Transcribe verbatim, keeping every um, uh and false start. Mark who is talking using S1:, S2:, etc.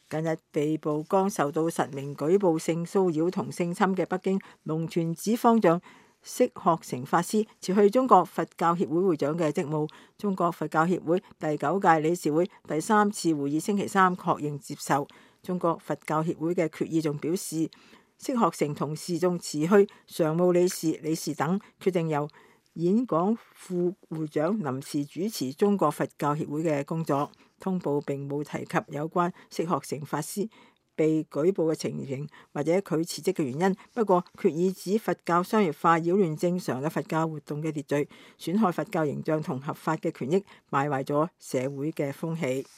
S1: 近日被曝光受到實名舉報性騷擾同性侵嘅北京龍泉寺方丈釋學成法師辭去中國佛教協會會長嘅職務。中國佛教協會第九屆理事會第三次會議星期三確認接受。中國佛教協會嘅決議仲表示，釋學成同時仲辭去常務理事、理事等，決定由演講副會長臨時主持中國佛教協會嘅工作。通報並冇提及有關釋學成法師被舉報嘅情形或者佢辭職嘅原因。不過決議指佛教商業化擾亂正常嘅佛教活動嘅秩序，損害佛教形象同合法嘅權益，敗壞咗社會嘅風氣。